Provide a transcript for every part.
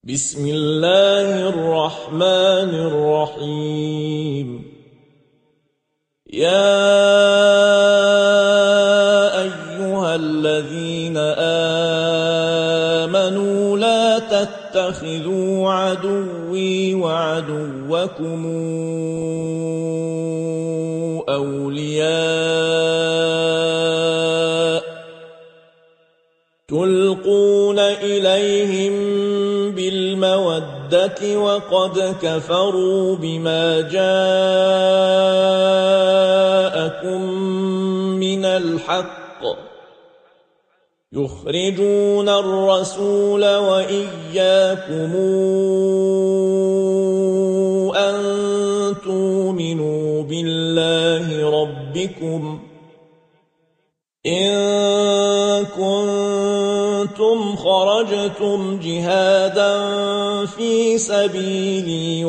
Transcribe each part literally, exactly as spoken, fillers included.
بسم الله الرحمن الرحيم. يا أيها الذين آمنوا لا تتخذوا عدوي وعدوكم أولياء تلقون إليهم بالمودة وقد كفروا بما جاءكم من الحق يخرجون الرسول وإياكم أن تؤمنوا بالله ربكم إن كنتم خرجتم جهادا في سبيلي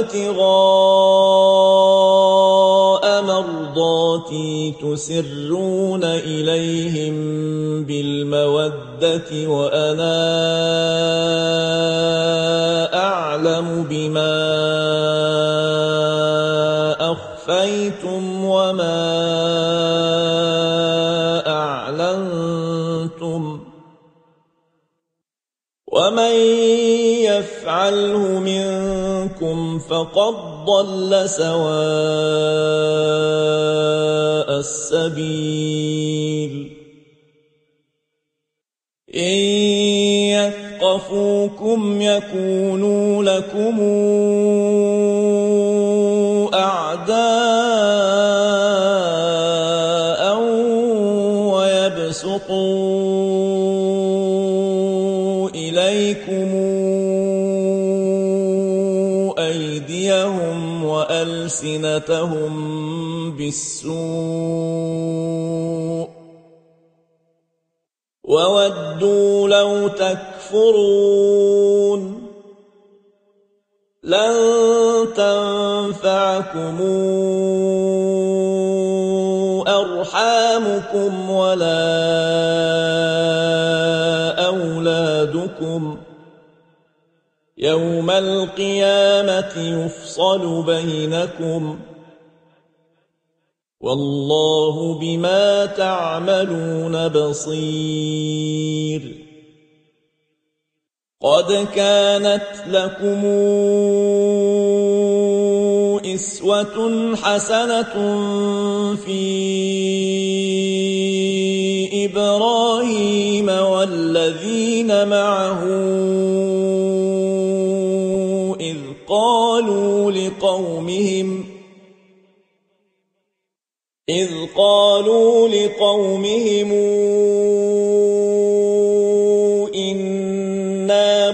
وابتغاء مرضاتي تسرون إليهم بالمودة وأنا أعلم بما أخفيتم وما أعلنتم ومن يفعله منكم فقد ضل سواء السبيل. إن يثقفوكم يكونوا لكم أعداء ويبسطوا إليكم أيديهم وألسنتهم بالسوء وودوا لو تكفرون. لن تنفعكم أرحامكم ولا أولادكم يوم القيامة يفصل بينكم والله بما تعملون بصير. قد كانت لكم أسوة حسنة في إبراهيم والذين معه إذ قالوا لقومهم إذ قالوا لقومهم إنا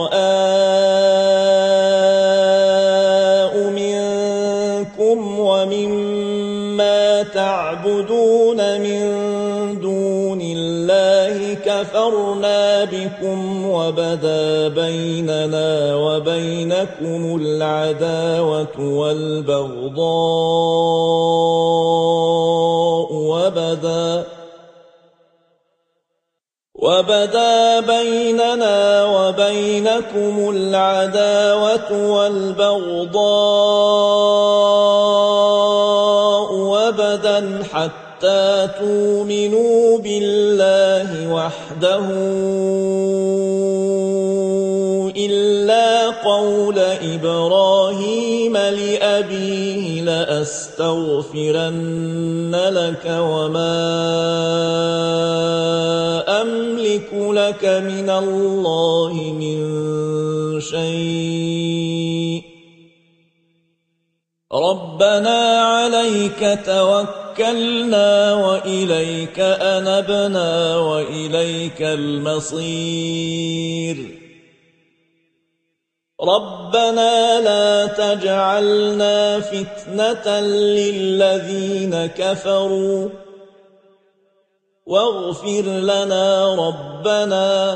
براء منكم ومما تعبدون من دون الله كفرنا بكم وبدا بيننا وبينكم العداوة والبغضاء وبدا وبدا بيننا وبينكم العداوة والبغضاء وبدا حتى تؤمنوا بالله وحده إلا قول إبراهيم لأبيه لأستغفرن لك وما أملك لك من الله من شيء ربنا عليك توكلنا وإليك أنبنا وإليك المصير. ربنا لا تجعلنا فتنة للذين كفروا واغفر لنا ربنا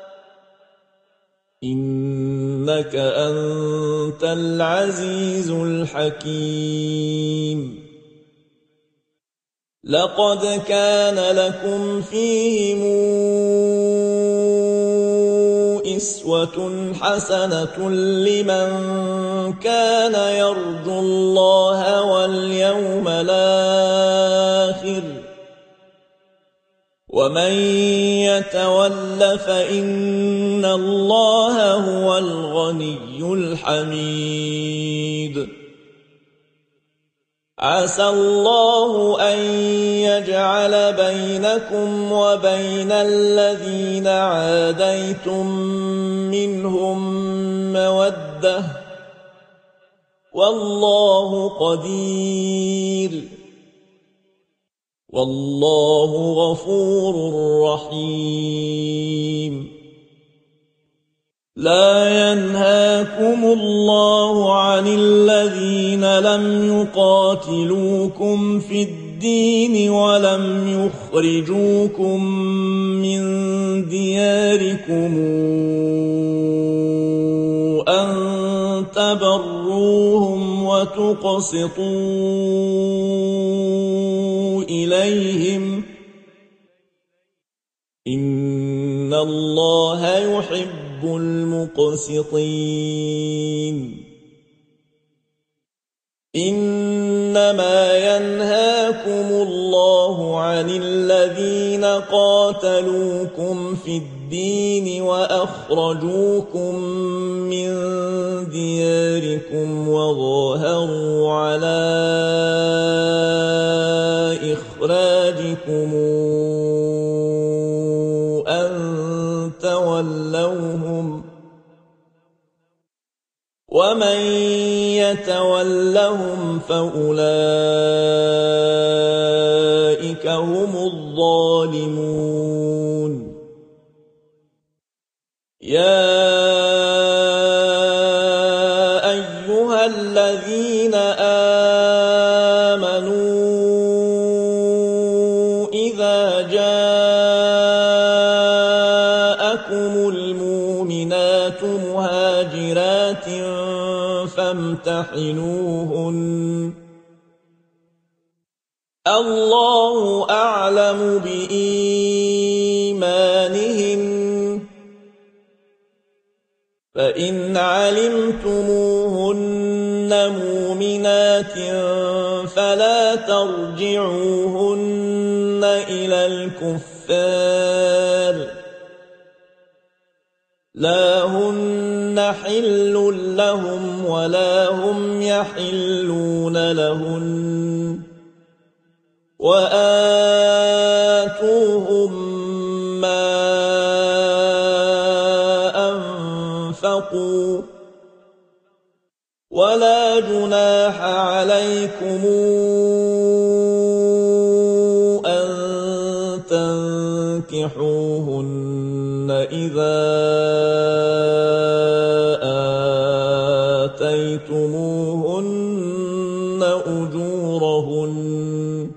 إنك أنت العزيز الحكيم. لقد كان لكم فيهم أسوة حسنة لمن كان يرجو الله واليوم الآخر ومن يتول فإن الله هو الغني الحميد عسى الله أن يجعل بينكم وبين الذين عاديتم منهم مودة والله قدير والله غفور رحيم لا ينهاكم الله عن الذين لم يقاتلوكم في الدين ولم يخرجوكم من دياركم أن تبروهم وتقسطوا إليهم إن الله يحب المقسطين إنما ينهاكم الله عن الذين قاتلوكم في الدين وأخرجوكم من دياركم وظاهروا على إخراجكم أن تولوهم ومن يتولهم فأولئك هم الظالمون يا أيها الذين آمنوا إذا جاءكم المؤمنات مهاجرات فامتحنوهن الله أعلم بإيمانهن فإن علمتموهن مؤمنات فلا ترجعوهن إلى الكفار لا هن حل لهم ولا هم يحلون لهن وآتوهم ما أنفقوا ولا جناح عليكم أن تنكحوهن إذا آتيتموهن أجورهن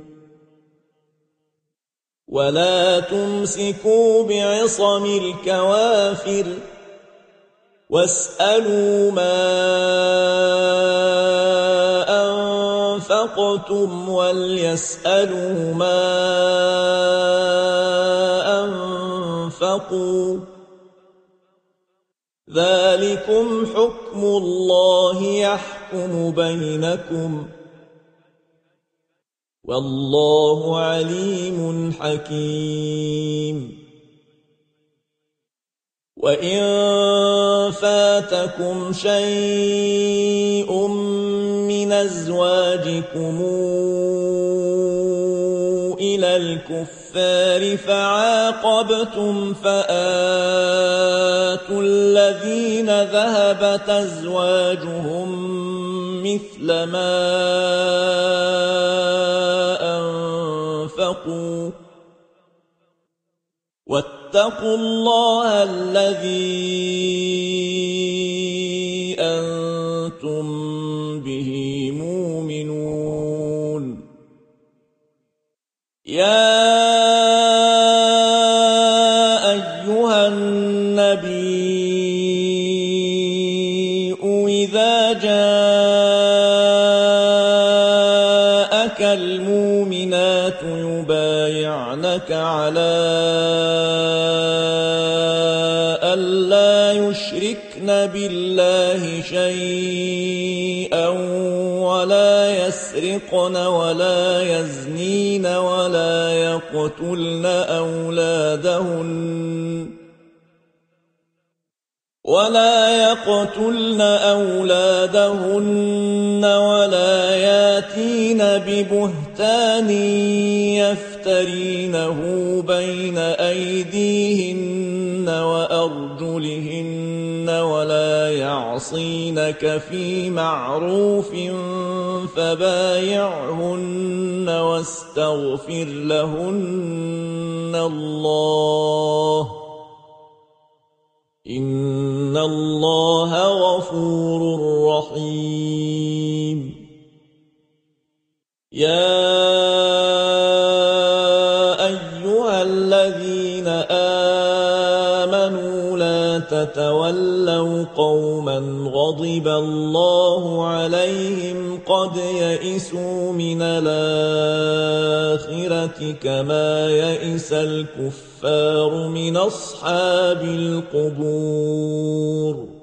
ولا تمسكوا بعصم الكوافر واسألوا ما أنفقتم وليسألوا ما أنفقوا ذلكم حكم الله يحكم بينكم والله عليم حكيم وإن فاتكم شيء من أزواجكم إلى الكفار فعاقبتم فآتوا الذين ذهبت أزواجهم مثل ما أنفقوا واتقوا الله الذي أنتم به مؤمنون يا أيها النبي إذا جاءك المؤمنات يبايعنك على ألا بالله شيئا ولا يسرقن ولا يزنين ولا يقتلن أولادهن ولا يقتلن أولادهن ولا ياتين ببهتان يفترينه بين أيديهن وأرجلهن ولا يعصينك في معروف فبايعهن واستغفر لهن الله إن الله غفور رحيم. يا أيها الذين آمنوا لا تتولوا قوما غضب الله عليهم قد يئسوا من الآخرة كما يئس الكفار من أصحاب القبور.